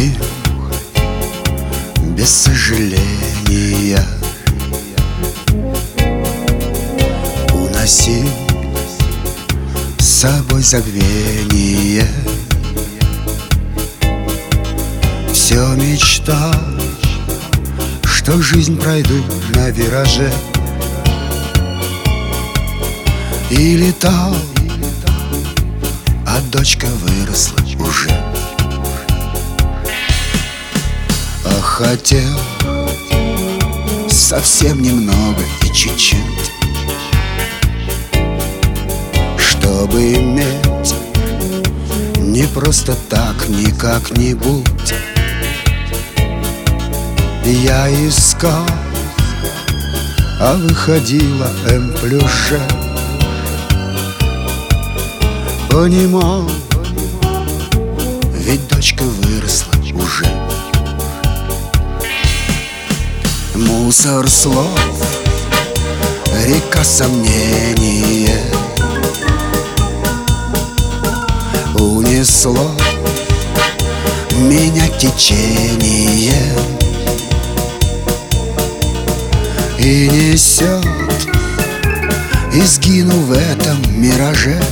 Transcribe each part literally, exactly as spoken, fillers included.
уходил без сожаления, уносил с собой забвение. Все мечтал, что жизнь пройду на вираже, и летал, а дочка выросла уже. А хотел совсем немного и чуть-чуть, чтобы иметь не просто так, не как-нибудь. Я искал, а выходила М плюс Ж. Понимал, ведь дочка выросла уже. Мусор слов, река сомнения, унесло меня течение и несет, и сгину в этом мираже.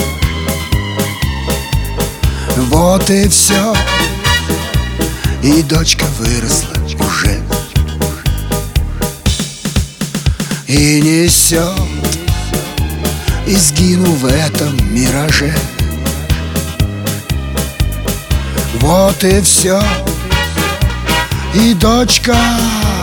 Вот и все, и дочка выросла уже. И несет, и сгину в этом мираже. Вот и все, и дочка